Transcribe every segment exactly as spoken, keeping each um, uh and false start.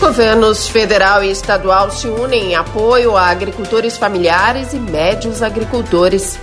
Governos federal e estadual se unem em apoio a agricultores familiares e médios agricultores.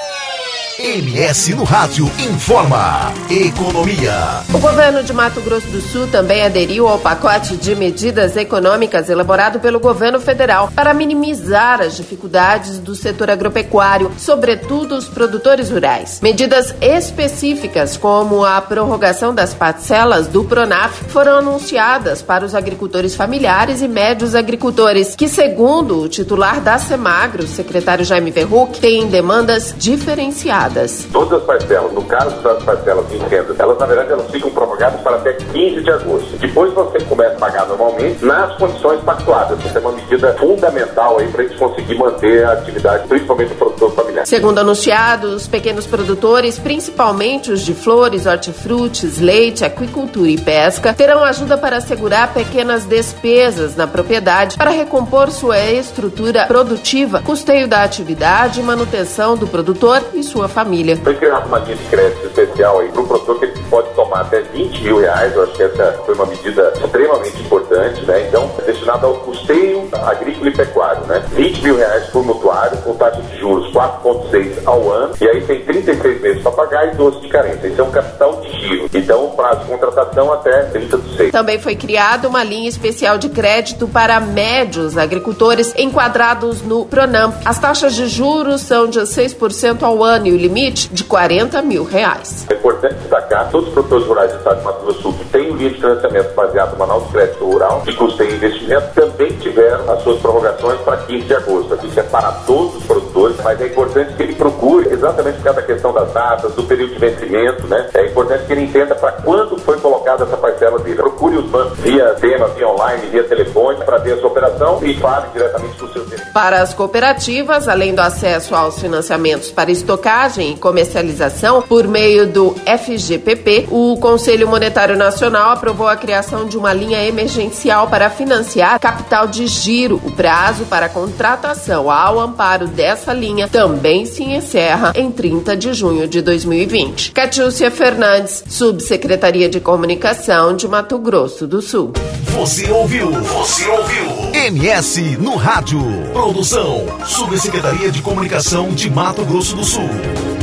M S no Rádio informa Economia. O governo de Mato Grosso do Sul também aderiu ao pacote de medidas econômicas elaborado pelo governo federal para minimizar as dificuldades do setor agropecuário, sobretudo os produtores rurais. Medidas específicas, como a prorrogação das parcelas do Pronaf, foram anunciadas para os agricultores familiares e médios agricultores, que, segundo o titular da Semagro, o secretário Jaime Verruc, têm demandas diferenciadas. Todas as parcelas, no caso das parcelas de renda, elas na verdade elas ficam prorrogadas para até quinze de agosto. Depois você começa a pagar normalmente nas condições pactuadas. Isso é uma medida fundamental aí para a gente conseguir manter a atividade, principalmente do produtor familiar. Segundo anunciado, os pequenos produtores, principalmente os de flores, hortifrutis, leite, aquicultura e pesca, terão ajuda para assegurar pequenas despesas na propriedade para recompor sua estrutura produtiva, custeio da atividade e manutenção do produtor e sua família. Foi criada uma linha de crédito especial aí para o produtor que ele pode tomar até vinte mil reais. Eu acho que essa foi uma medida extremamente importante, né? Então, é destinada ao custeio agrícola e pecuário, né? vinte mil reais por mutuário, com taxa de juros quatro vírgula seis ao ano, e aí tem trinta e seis meses para pagar e doze de carência. Isso é um capital de giro. Então, o prazo de contratação até trinta de seis. Também foi criada uma linha especial de crédito para médios agricultores enquadrados no Pronamp. As taxas de juros são de seis por cento ao ano e o limite de quarenta mil reais. É importante destacar todos os produtores rurais do estado de Mato Grosso do Sul que têm um linha de financiamento baseado no Manual de Crédito Rural de custeio e investimento também tiveram as suas prorrogações para quinze de agosto. Isso é para todos os produtores, mas é importante que ele procure exatamente por causa da questão das datas, do período de vencimento, né? É importante que ele entenda para quando foi colocada essa parcela dele. Procure os bancos via tema, via online, via telefone para ver a sua operação e fale diretamente com o seu gerente. Para as cooperativas, além do acesso aos financiamentos para estocagem e comercialização por meio do F G P P, o Conselho Monetário Nacional aprovou a criação de uma linha emergencial para financiar capital de giro. O prazo para contratação ao amparo dessa linha também se encerra em trinta de junho de dois mil e vinte. Catiúcia Fernandes, Subsecretaria de Comunicação de Mato Grosso do Sul. Você ouviu? Você ouviu? M S no Rádio. Produção, Subsecretaria de Comunicação de Mato Grosso do Sul.